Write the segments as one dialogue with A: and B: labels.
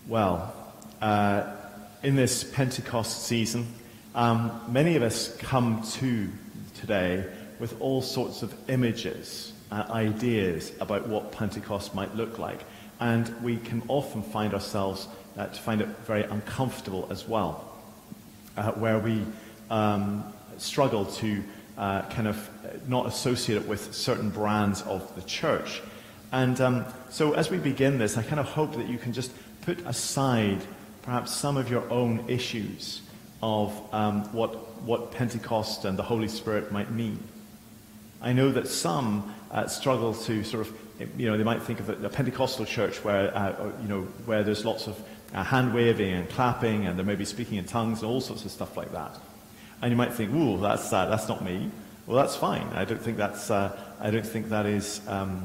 A: Well, in this Pentecost season, many of us come to today with all sorts of images, ideas about what Pentecost might look like. And we can often find ourselves to find it very uncomfortable as well, where we struggle to kind of not associate it with certain brands of the church. And so as we begin this, I kind of hope that you can just put aside perhaps some of your own issues of what Pentecost and the Holy Spirit might mean. I know that some struggle to sort of, they might think of a Pentecostal church where, where there's lots of hand waving and clapping, and there may be speaking in tongues and all sorts of stuff like that. And you might think, "Ooh, that's not me." Well, that's fine. I don't think that is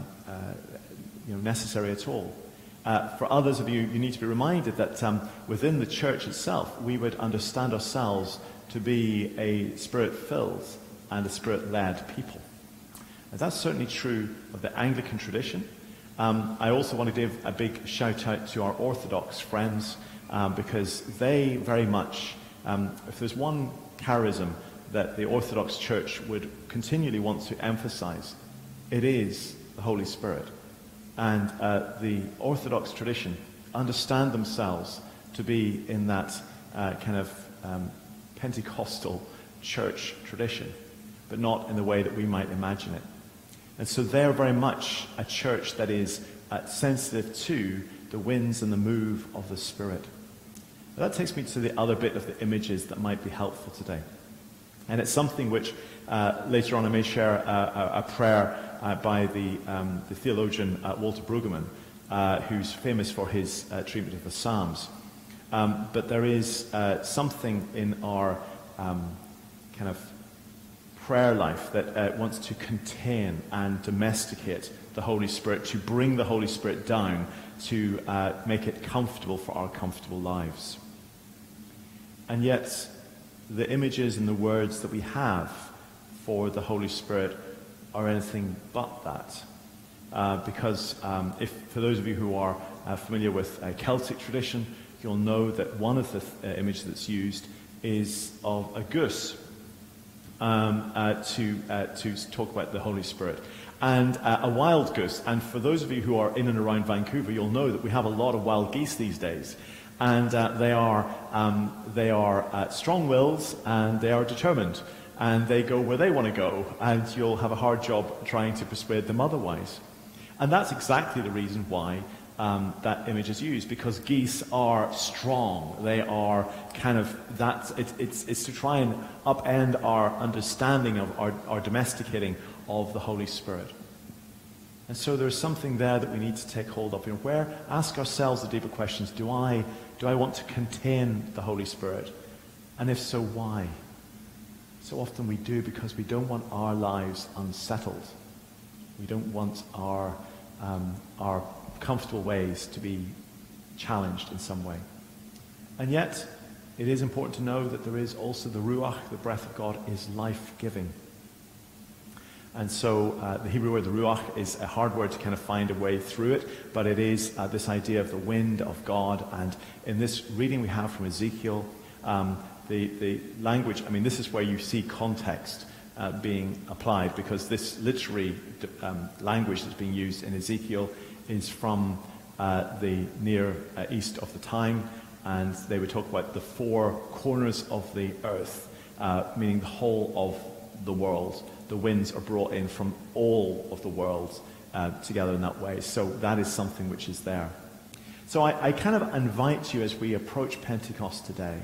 A: necessary at all. For others of you, you need to be reminded that within the church itself, we would understand ourselves to be a Spirit-filled and a Spirit-led people. And that's certainly true of the Anglican tradition. I also want to give a big shout-out to our Orthodox friends, because they very much, if there's one charism that the Orthodox Church would continually want to emphasize, it is the Holy Spirit. And the Orthodox tradition understand themselves to be in that kind of Pentecostal church tradition, but not in the way that we might imagine it. And so they're very much a church that is sensitive to the winds and the move of the Spirit. But that takes me to the other bit of the images that might be helpful today. And it's something which later on I may share a prayer by the theologian Walter Brueggemann, who's famous for his treatment of the Psalms. But there is something in our kind of prayer life that wants to contain and domesticate the Holy Spirit, to bring the Holy Spirit down, to make it comfortable for our comfortable lives. And yet, the images and the words that we have for the Holy Spirit are anything but that. Because if, for those of you who are familiar with Celtic tradition, you'll know that one of the images that's used is of a goose to talk about the Holy Spirit. And a wild goose. And for those of you who are in and around Vancouver, you'll know that we have a lot of wild geese these days. And they are strong-willed, and they are determined. And they go where they want to go, and you'll have a hard job trying to persuade them otherwise. And that's exactly the reason why that image is used, because geese are strong. They are kind of, it's to try and upend our understanding of our domesticating of the Holy Spirit. And so there's something there that we need to take hold of. Ask ourselves the deeper questions. Do I want to contain the Holy Spirit? And if so, why? So often we do because we don't want our lives unsettled. We don't want our comfortable ways to be challenged in some way. And yet, it is important to know that there is also the Ruach, the breath of God, is life-giving. And so the Hebrew word, the Ruach, is a hard word to kind of find a way through it, but it is this idea of the wind of God. And in this reading we have from Ezekiel, the language, this is where you see context being applied, because this literary language that's being used in Ezekiel is from the near east of the time, and they would talk about the four corners of the earth, meaning the whole of the world. The winds are brought in from all of the world together in that way. So that is something which is there. So I kind of invite you, as we approach Pentecost today,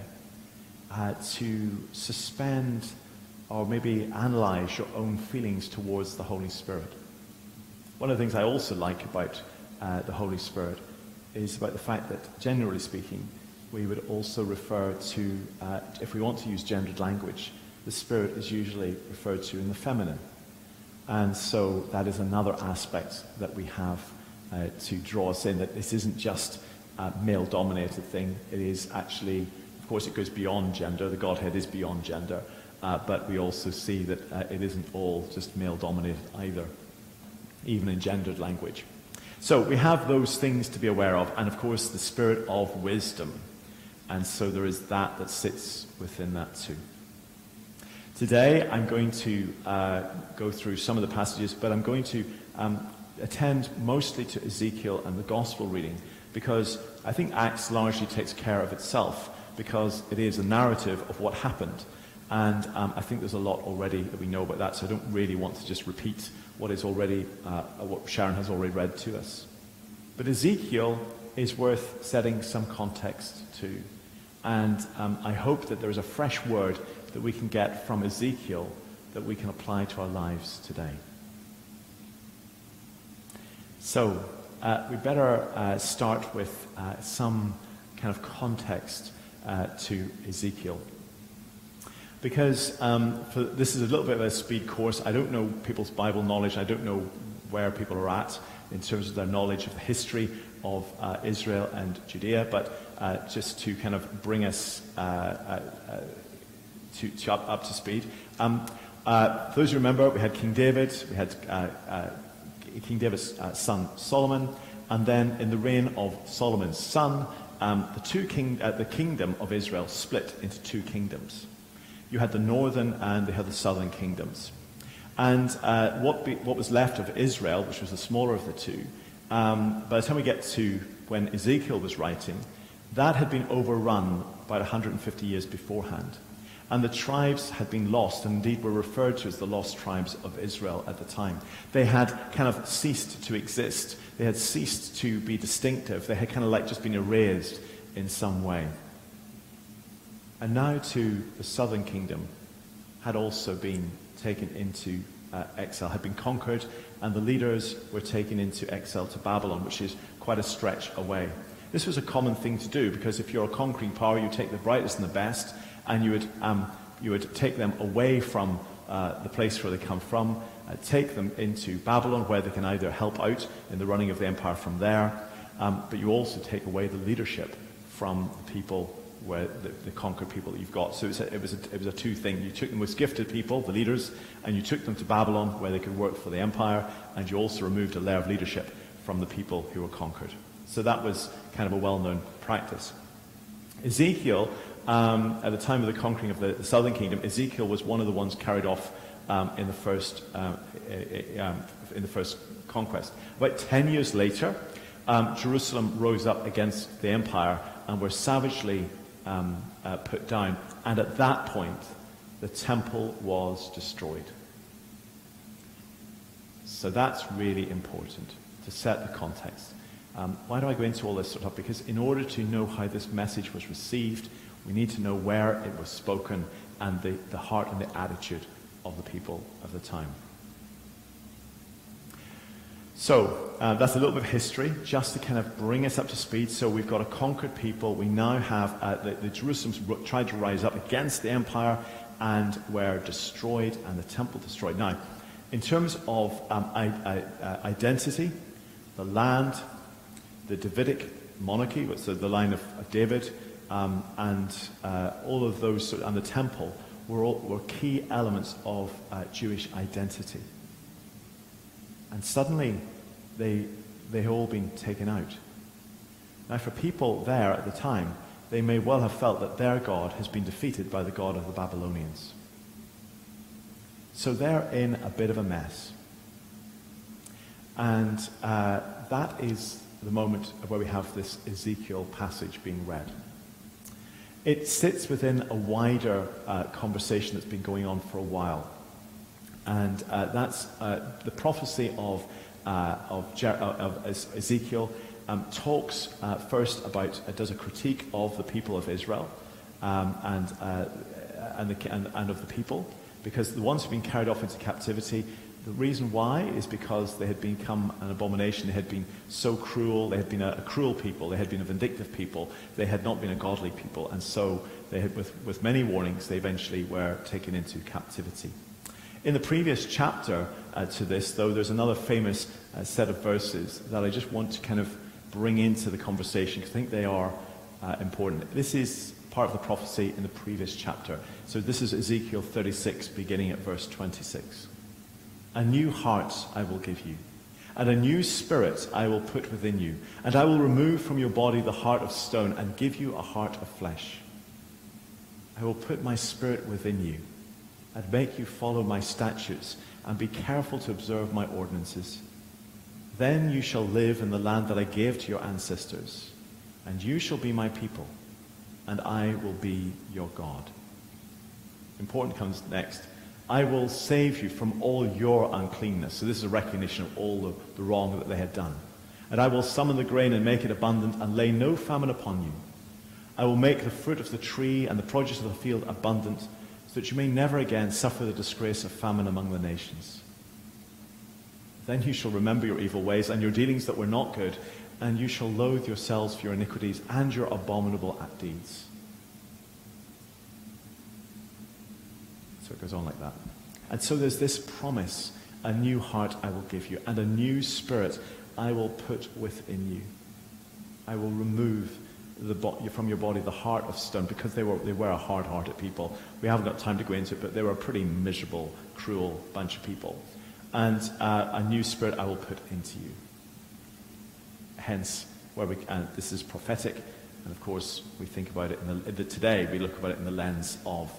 A: to suspend or maybe analyze your own feelings towards the Holy Spirit. One of the things I also like about the Holy Spirit is about the fact that, generally speaking, we would also refer to, if we want to use gendered language, the Spirit is usually referred to in the feminine. And so that is another aspect that we have to draw us in, that this isn't just a male-dominated thing. It is actually, of course, it goes beyond gender. The Godhead is beyond gender. But we also see that it isn't all just male-dominated either, even in gendered language. So we have those things to be aware of, and of course the spirit of wisdom. And so there is that sits within that too. Today I'm going to go through some of the passages, but I'm going to attend mostly to Ezekiel and the gospel reading, because I think Acts largely takes care of itself, because it is a narrative of what happened. And I think there's a lot already that we know about that, so I don't really want to just repeat what Sharon has already read to us. But Ezekiel is worth setting some context to. And I hope that there is a fresh word that we can get from Ezekiel that we can apply to our lives today. So we better start with some kind of context to Ezekiel. Because this is a little bit of a speed course. I don't know people's Bible knowledge. I don't know where people are at in terms of their knowledge of the history of Israel and Judea, but just to kind of bring us up to speed. Those who remember, we had King David, we had King David's son Solomon, and then in the reign of Solomon's son, the kingdom of Israel split into two kingdoms. You had the northern and you had the southern kingdoms. And what was left of Israel, which was the smaller of the two, by the time we get to when Ezekiel was writing, that had been overrun by 150 years beforehand. And the tribes had been lost, and indeed were referred to as the lost tribes of Israel at the time. They had kind of ceased to exist. They had ceased to be distinctive. They had kind of like just been erased in some way. And now too, the southern kingdom had also been taken into exile, had been conquered, and the leaders were taken into exile to Babylon, which is quite a stretch away. This was a common thing to do, because if you're a conquering power, you take the brightest and the best, and you would take them away from the place where they come from, take them into Babylon, where they can either help out in the running of the empire from there, but you also take away the leadership from the people, where the conquered people that you've got. So it was a two thing. You took the most gifted people, the leaders, and you took them to Babylon, where they could work for the empire, and you also removed a layer of leadership from the people who were conquered. So that was kind of a well-known practice. Ezekiel, at the time of the conquering of the southern kingdom, Ezekiel was one of the ones carried off in the first conquest. About 10 years later, Jerusalem rose up against the empire and were savagely put down. And at that point, the temple was destroyed. So that's really important to set the context. Why do I go into all this sort of stuff? Because in order to know how this message was received, we need to know where it was spoken and the heart and the attitude of the people of the time. So that's a little bit of history, just to kind of bring us up to speed. So we've got a conquered people. We now have the Jerusalem's tried to rise up against the empire and were destroyed, and the temple destroyed. Now, in terms of identity, the land, the Davidic monarchy, so the line of David, and all of those, and the temple were key elements of Jewish identity. And suddenly, they've all been taken out. Now, for people there at the time, they may well have felt that their God has been defeated by the God of the Babylonians. So they're in a bit of a mess. And that is the moment where we have this Ezekiel passage being read. It sits within a wider conversation that's been going on for a while. And that's the prophecy of Ezekiel talks first about, does a critique of the people of Israel and of the people, because the ones who've been carried off into captivity, the reason why is because they had become an abomination. They had been so cruel. They had been a cruel people. They had been a vindictive people. They had not been a godly people. And so they had, with many warnings, they eventually were taken into captivity. In the previous chapter to this, though, there's another famous set of verses that I just want to kind of bring into the conversation, because I think they are important. This is part of the prophecy in the previous chapter. So this is Ezekiel 36, beginning at verse 26. A new heart I will give you, And a new spirit I will put within you. And I will remove from your body the heart of stone and give you a heart of flesh. I will put my spirit within you and make you follow my statutes and be careful to observe my ordinances. Then you shall live in the land that I gave to your ancestors, and you shall be my people, and I will be your God. Important comes next. I will save you from all your uncleanness. So this is a recognition of all the wrong that they had done. And I will summon the grain and make it abundant and lay no famine upon you. I will make the fruit of the tree and the produce of the field abundant, so that you may never again suffer the disgrace of famine among the nations. Then you shall remember your evil ways and your dealings that were not good, and you shall loathe yourselves for your iniquities and your abominable deeds. So it goes on like that. And so there's this promise, a new heart I will give you, and a new spirit I will put within you. I will remove from your body the heart of stone, because they were a hard-hearted people. We haven't got time to go into it, but they were a pretty miserable, cruel bunch of people. And a new spirit I will put into you. Hence, this is prophetic, and of course we think about it today. We look about it in the lens of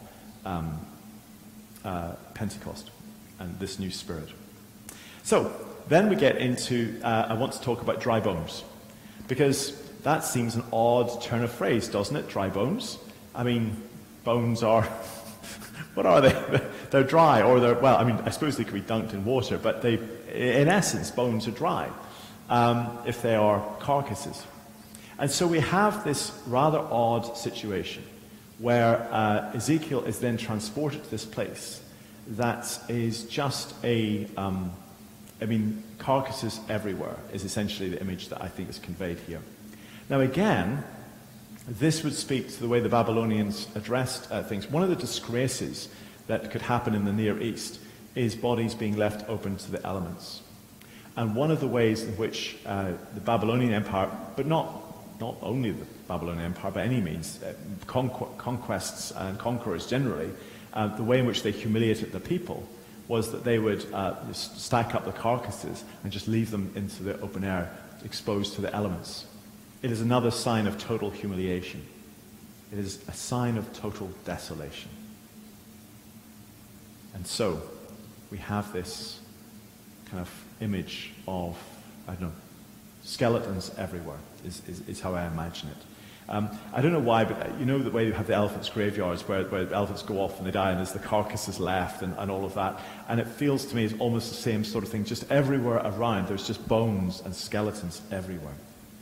A: Pentecost and this new spirit. So then we get into. I want to talk about dry bones, because that seems an odd turn of phrase, doesn't it? Dry bones. I mean, bones are. What are they? They're dry, or they're, well, I mean, I suppose they could be dunked in water, but in essence, bones are dry if they are carcasses. And so we have this rather odd situation where Ezekiel is then transported to this place that is just carcasses everywhere is essentially the image that I think is conveyed here. Now again, this would speak to the way the Babylonians addressed things. One of the disgraces that could happen in the Near East is bodies being left open to the elements. And one of the ways in which the Babylonian Empire, but not only the Babylonian Empire by any means, conquests and conquerors generally, the way in which they humiliated the people was that they would just stack up the carcasses and just leave them into the open air, exposed to the elements. It is another sign of total humiliation. It is a sign of total desolation. And so, we have this kind of image of, I don't know, skeletons everywhere, is how I imagine it. I don't know why, but you know the way you have the elephants' graveyards where elephants go off and they die and there's the carcasses left and all of that. And it feels to me it's almost the same sort of thing, just everywhere around. There's just bones and skeletons everywhere.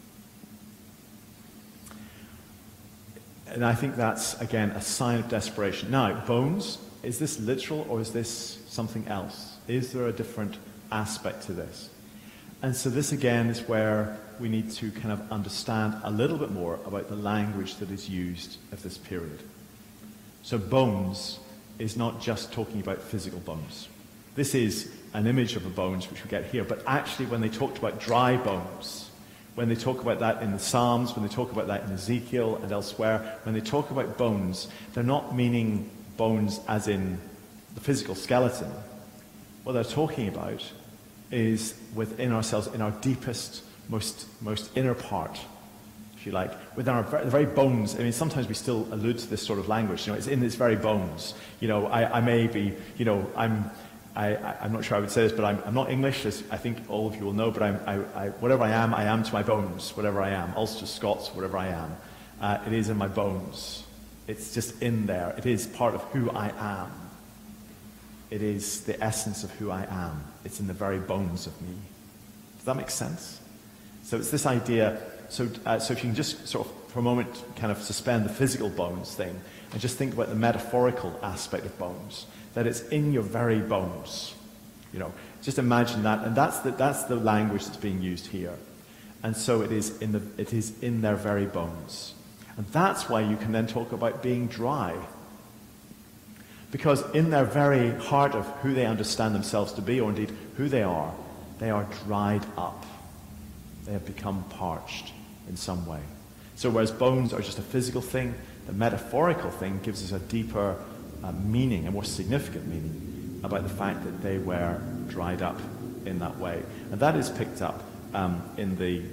A: And I think that's, again, a sign of desperation. Now, bones, is this literal or is this something else? Is there a different aspect to this? And so this, again, is where we need to kind of understand a little bit more about the language that is used of this period. So bones is not just talking about physical bones. This is an image of the bones, which we get here. But actually, when they talked about dry bones, when they talk about that in the Psalms, when they talk about that in Ezekiel and elsewhere, when they talk about bones, they're not meaning bones as in the physical skeleton. What they're talking about is within ourselves, in our deepest, most inner part, if you like, within our very bones. I mean, sometimes we still allude to this sort of language. You know, it's in its very bones. You know, I may be, you know, I'm not sure I would say this, but I'm not English, as I think all of you will know, but whatever I am to my bones, whatever I am, Ulster Scots, whatever I am, it is in my bones. It's just in there. It is part of who I am. It is the essence of who I am. It's in the very bones of me. Does that make sense? So it's this idea, so if you can just sort of, for a moment, kind of suspend the physical bones thing, and just think about the metaphorical aspect of bones, that it's in your very bones. You know, just imagine that, and that's the language that's being used here. And so it is in their very bones. And that's why you can then talk about being dry. Because in their very heart of who they understand themselves to be, or indeed who they are dried up. They have become parched in some way. So whereas bones are just a physical thing, the metaphorical thing gives us a deeper meaning, a more significant meaning, about the fact that they were dried up in that way. And that is picked up in this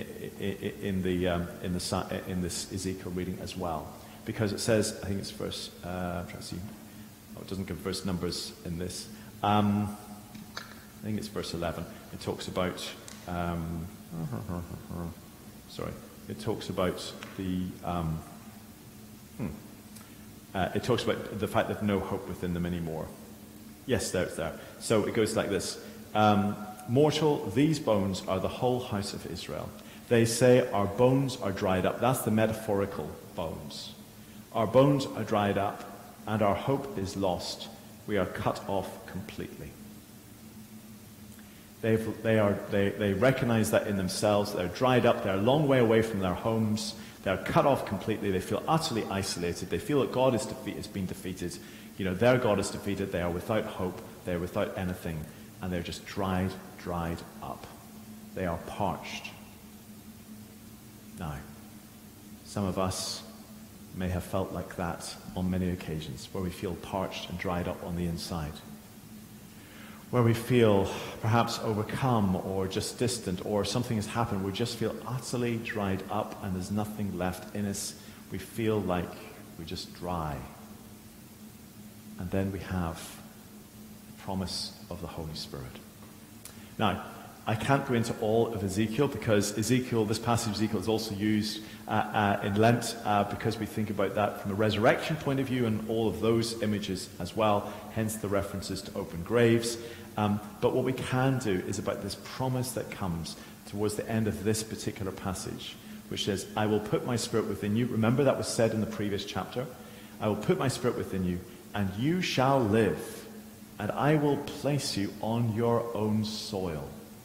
A: Ezekiel reading as well. Because it says, I think it's verse, I'm trying to see, it doesn't give verse numbers in this. I think it's verse 11. It talks about, it talks about it talks about the fact that no hope within them anymore. Yes, there it's there. So it goes like this. Mortal, these bones are the whole house of Israel. They say, our bones are dried up. That's the metaphorical bones. Our bones are dried up, and our hope is lost. We are cut off completely. They recognize that in themselves. They're dried up. They're a long way away from their homes. They're cut off completely. They feel utterly isolated. They feel that God has been defeated. You know, their God is defeated. They are without hope. They are without anything. And they're just dried up. They are parched. Now, some of us may have felt like that on many occasions, where we feel parched and dried up on the inside. Where we feel perhaps overcome or just distant, or something has happened. We just feel utterly dried up and there's nothing left in us. We feel like we're just dry. And then we have the promise of the Holy Spirit. Now, I can't go into all of Ezekiel because this passage of Ezekiel is also used in Lent because we think about that from a resurrection point of view and all of those images as well, hence the references to open graves. But what we can do is about this promise that comes towards the end of this particular passage, which says, I will put my spirit within you. Remember that was said in the previous chapter. I will put my spirit within you, and you shall live, and I will place you on your own soil.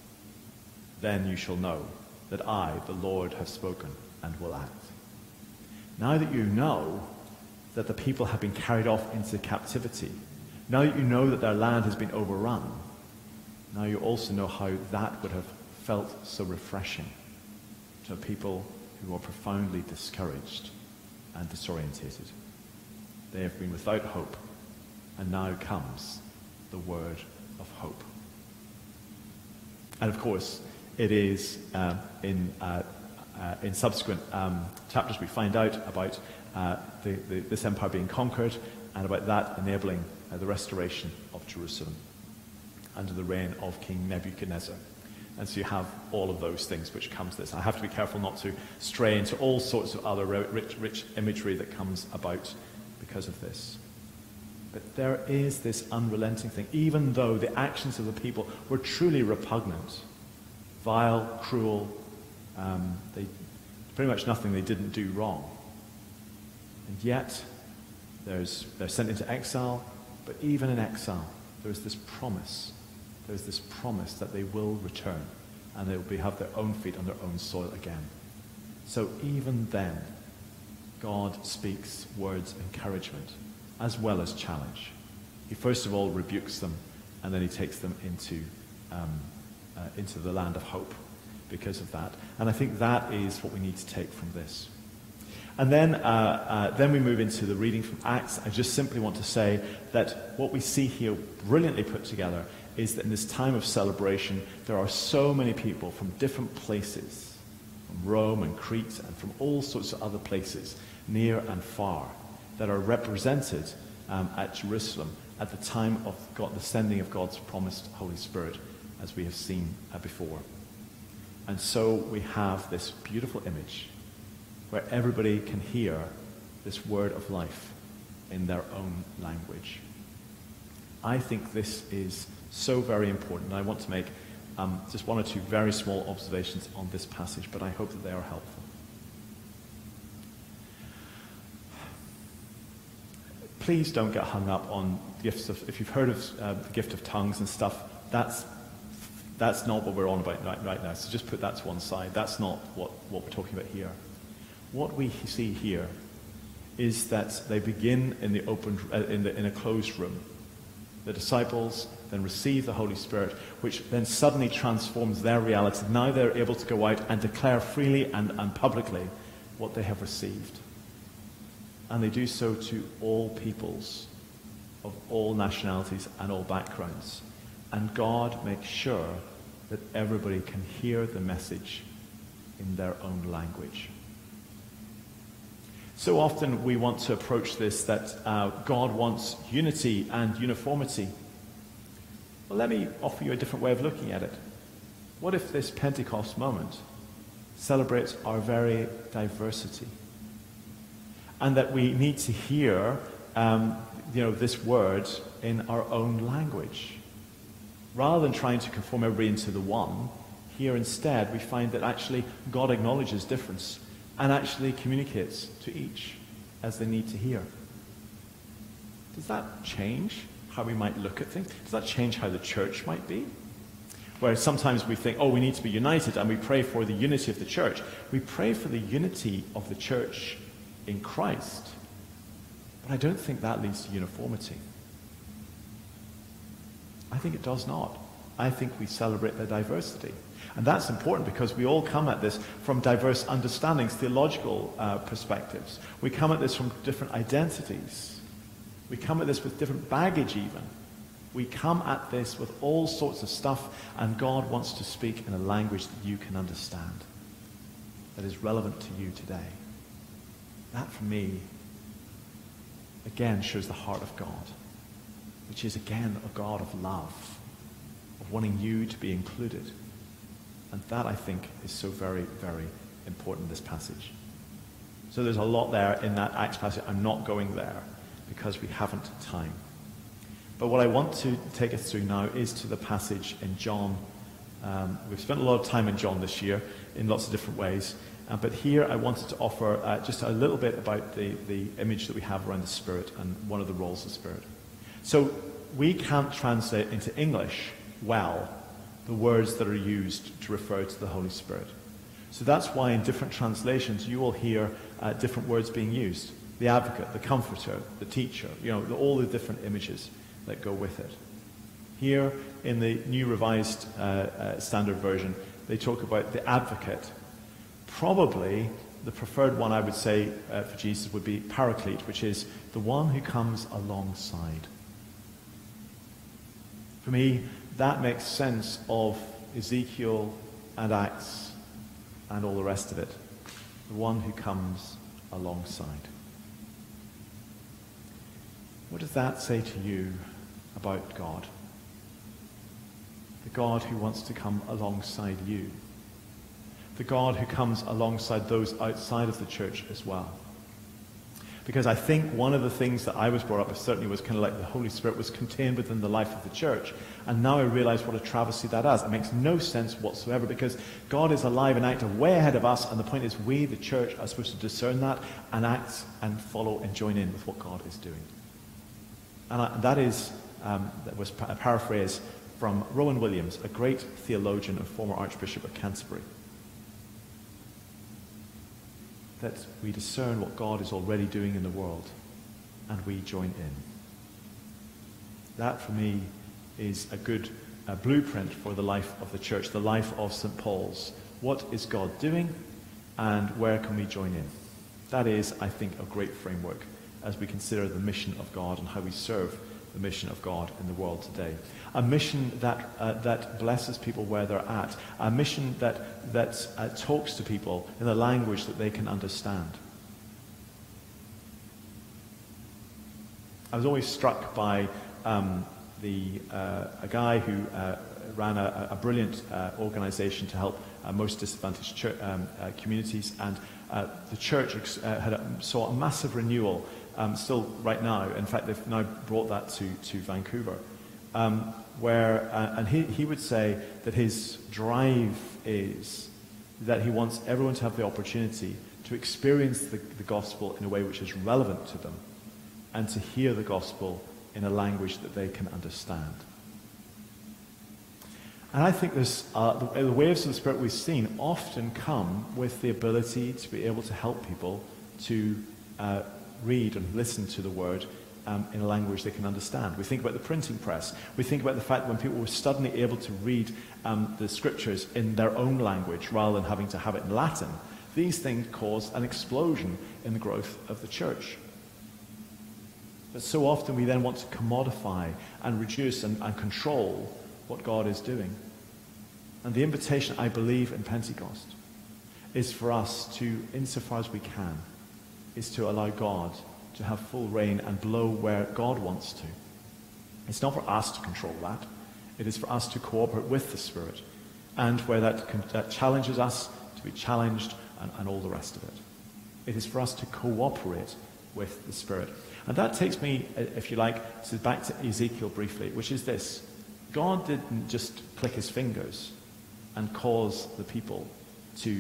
A: Then you shall know that I, the Lord, have spoken and will act. Now that you know that the people have been carried off into captivity, now that you know that their land has been overrun, now you also know how that would have felt so refreshing to people who are profoundly discouraged and disorientated. They have been without hope, and now comes the word of hope. And of course, it is in subsequent chapters we find out about this empire being conquered and about that enabling the restoration of Jerusalem under the reign of King Nebuchadnezzar. And so you have all of those things which come to this. I have to be careful not to stray into all sorts of other rich imagery that comes about because of this. But there is this unrelenting thing, even though the actions of the people were truly repugnant, vile, cruel, they pretty much nothing they didn't do wrong. And yet, they're sent into exile, but even in exile, there is this promise. There is this promise that they will return, and they will have their own feet on their own soil again. So even then, God speaks words of encouragement as well as challenge. He first of all rebukes them, and then he takes them into the land of hope because of that. And I think that is what we need to take from this. And then we move into the reading from Acts. I just simply want to say that what we see here, brilliantly put together, is that in this time of celebration, there are so many people from different places, from Rome and Crete and from all sorts of other places, near and far, that are represented at Jerusalem at the time of the sending of God's promised Holy Spirit, as we have seen before. And so we have this beautiful image where everybody can hear this word of life in their own language. I think this is so very important. I want to make just one or two very small observations on this passage, but I hope that they are helpful. Please don't get hung up on gifts of, if you've heard of the gift of tongues and stuff, that's not what we're on about right now. So just put that to one side. That's not what we're talking about here. What we see here is that they begin in in a closed room. The disciples then receive the Holy Spirit, which then suddenly transforms their reality. Now they're able to go out and declare freely and publicly what they have received. And they do so to all peoples of all nationalities and all backgrounds. and God makes sure that everybody can hear the message in their own language. So often we want to approach this that God wants unity and uniformity. Well, let me offer you a different way of looking at it. What if this Pentecost moment celebrates our very diversity? And that we need to hear this word in our own language. Rather than trying to conform everybody into the one, here instead we find that actually God acknowledges difference and actually communicates to each as they need to hear. Does that change how we might look at things? Does that change how the church might be? Where sometimes we think, we need to be united, and we pray for the unity of the church. We pray for the unity of the church in Christ. But I don't think that leads to uniformity. I think it does not. I think we celebrate the diversity. And that's important because we all come at this from diverse understandings, theological perspectives. We come at this from different identities. We come at this with different baggage even. We come at this with all sorts of stuff, and God wants to speak in a language that you can understand, that is relevant to you today. That, for me, again, shows the heart of God, which is, again, a God of love, of wanting you to be included. And that, I think, is so very, very important in this passage. So there's a lot there in that Acts passage. I'm not going there because we haven't time. But what I want to take us through now is to the passage in John. We've spent a lot of time in John this year in lots of different ways. But here I wanted to offer just a little bit about the image that we have around the Spirit and one of the roles of the Spirit. So we can't translate into English well the words that are used to refer to the Holy Spirit. So that's why in different translations you will hear different words being used. The Advocate, the Comforter, the Teacher, all the different images that go with it. Here in the New Revised Standard Version, they talk about the Advocate. Probably the preferred one, I would say, for Jesus would be Paraclete, which is the one who comes alongside. For me, that makes sense of Ezekiel and Acts and all the rest of it. The one who comes alongside. What does that say to you about God? The God who wants to come alongside you. The God who comes alongside those outside of the church as well. Because I think one of the things that I was brought up with certainly was kind of like the Holy Spirit was contained within the life of the church. And now I realize what a travesty that is. It makes no sense whatsoever because God is alive and active way ahead of us. And the point is we, the church, are supposed to discern that and act and follow and join in with what God is doing. And that was a paraphrase from Rowan Williams, a great theologian and former Archbishop of Canterbury. That we discern what God is already doing in the world and we join in. That, for me, is a good blueprint for the life of the church, the life of St. Paul's. What is God doing and where can we join in? That is, I think, a great framework as we consider the mission of God and how we serve the mission of God in the world today. A mission that blesses people where they're at. A mission that talks to people in a language that they can understand. I was always struck by a guy who ran a brilliant organization to help most disadvantaged communities, and the church saw a massive renewal. Still right now, in fact, they've now brought that to Vancouver, and he would say that his drive is that he wants everyone to have the opportunity to experience the gospel in a way which is relevant to them and to hear the gospel in a language that they can understand. And I think the waves of the Spirit we've seen often come with the ability to be able to help people to read and listen to the word in a language they can understand. We think about the printing press. We think about the fact that when people were suddenly able to read the scriptures in their own language rather than having to have it in Latin, these things caused an explosion in the growth of the church. But so often we then want to commodify and reduce and control what God is doing. And the invitation, I believe, in Pentecost is for us to, insofar as we can, is to allow God to have full reign and blow where God wants to. It's not for us to control that. It is for us to cooperate with the Spirit. And where that challenges us, to be challenged, and all the rest of it. It is for us to cooperate with the Spirit. And that takes me, if you like, back to Ezekiel briefly, which is this. God didn't just click his fingers and cause the people to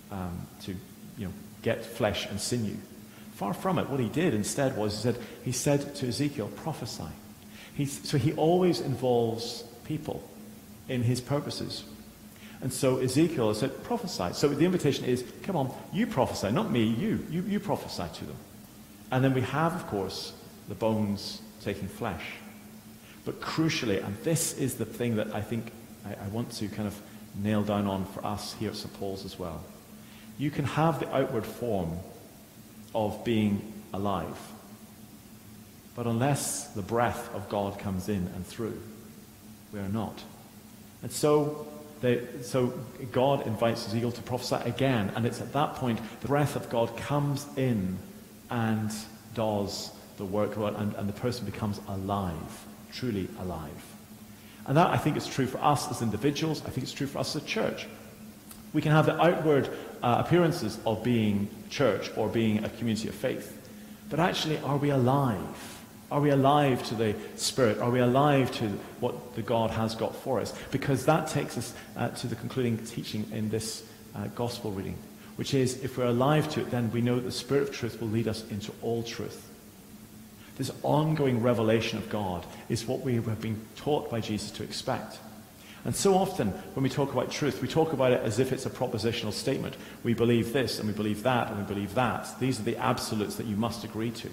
A: get flesh and sinew. Far from it. What he did instead was he said to Ezekiel, prophesy. So he always involves people in his purposes. And so Ezekiel said, prophesy. So the invitation is, come on, you prophesy, not me, you prophesy to them. And then we have, of course, the bones taking flesh. But crucially, and this is the thing that I think I want to kind of nail down on for us here at St. Paul's as well. You can have the outward form of being alive. But unless the breath of God comes in and through, we are not. And so God invites Ezekiel to prophesy again, and it's at that point the breath of God comes in and does the work, and the person becomes alive, truly alive. And that, I think, is true for us as individuals. I think it's true for us as a church. We can have the outward appearances of being church or being a community of faith, but actually, are we alive? Are we alive to the Spirit? Are we alive to what the God has got for us? Because that takes us to the concluding teaching in this gospel reading, which is, if we're alive to it, then we know that the Spirit of truth will lead us into all truth. This ongoing revelation of God is what we have been taught by Jesus to expect. And so often, when we talk about truth, we talk about it as if it's a propositional statement. We believe this, and we believe that, and we believe that. These are the absolutes that you must agree to.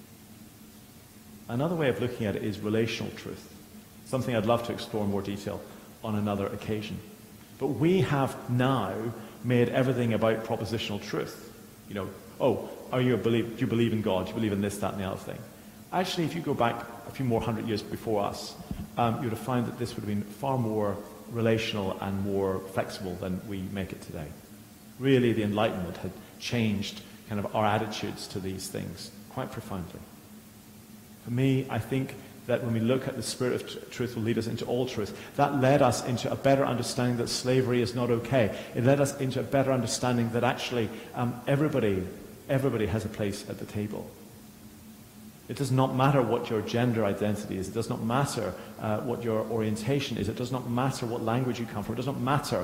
A: Another way of looking at it is relational truth, something I'd love to explore in more detail on another occasion. But we have now made everything about propositional truth. Do you believe in God? Do you believe in this, that, and the other thing? Actually, if you go back a few more hundred years before us, you would have found that this would have been far more relational and more flexible than we make it today. Really, the Enlightenment had changed kind of our attitudes to these things quite profoundly. For me, I think that when we look at the Spirit of truth will lead us into all truth, that led us into a better understanding that slavery is not okay. It led us into a better understanding that actually everybody has a place at the table. It does not matter what your gender identity is. It does not matter what your orientation is. It does not matter what language you come from. It does not matter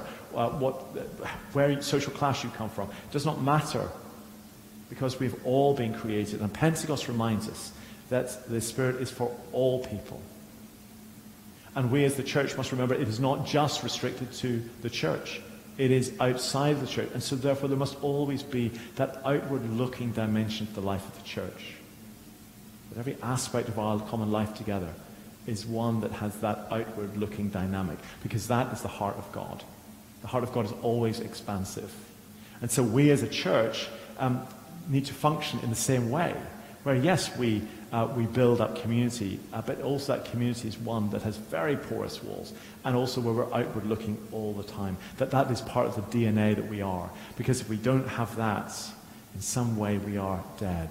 A: where social class you come from. It does not matter, because we've all been created. And Pentecost reminds us that the Spirit is for all people. And we as the church must remember it is not just restricted to the church. It is outside the church. And so therefore there must always be that outward-looking dimension to the life of the church. That every aspect of our common life together is one that has that outward-looking dynamic, because that is the heart of God. The heart of God is always expansive. And so we as a church need to function in the same way, where yes, we build up community, but also that community is one that has very porous walls, and also where we're outward looking all the time. That is part of the DNA that we are. Because if we don't have that, in some way we are dead.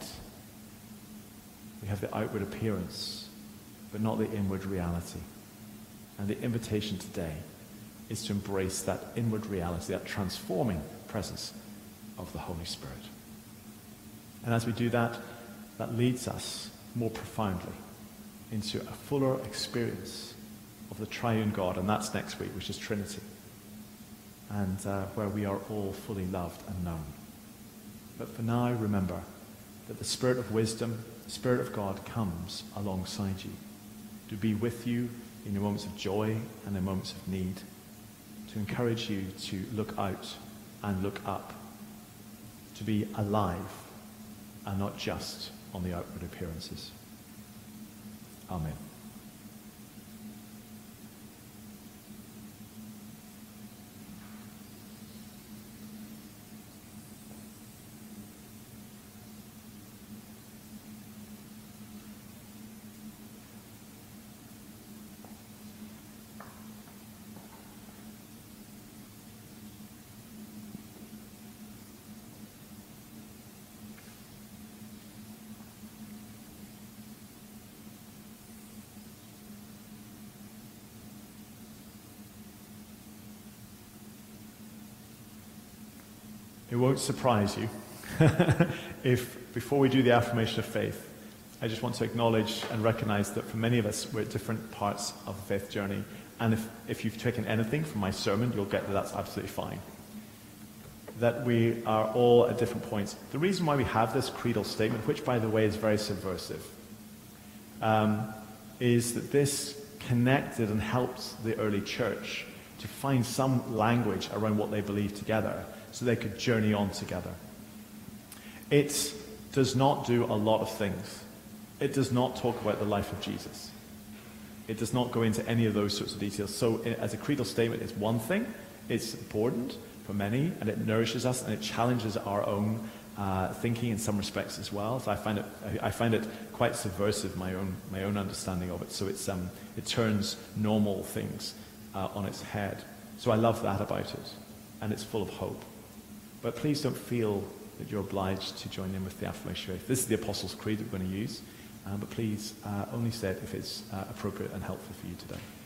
A: We have the outward appearance, but not the inward reality. And the invitation today is to embrace that inward reality, that transforming presence of the Holy Spirit. And as we do that, that leads us more profoundly into a fuller experience of the triune God, and that's next week, which is Trinity, and where we are all fully loved and known. But for now, remember that the Spirit of wisdom, the Spirit of God, comes alongside you to be with you in your moments of joy and in moments of need, to encourage you to look out and look up, to be alive and not just on the outward appearances. Amen. it won't surprise you if, before we do the affirmation of faith, I just want to acknowledge and recognize that for many of us, we're at different parts of the faith journey. And if you've taken anything from my sermon, you'll get that that's absolutely fine. That we are all at different points. The reason why we have this creedal statement, which, by the way, is very subversive, is that this connected and helped the early church to find some language around what they believed together so they could journey on together. It does not do a lot of things. It does not talk about the life of Jesus. It does not go into any of those sorts of details. So as a creedal statement, it's one thing. It's important for many, and it nourishes us, and it challenges our own thinking in some respects as well. So I find it quite subversive, my own understanding of it. So it turns normal things on its head. So I love that about it, and it's full of hope. But please don't feel that you're obliged to join in with the affirmation of faith. This is the Apostles' Creed that we're going to use, but please only say it if it's appropriate and helpful for you today.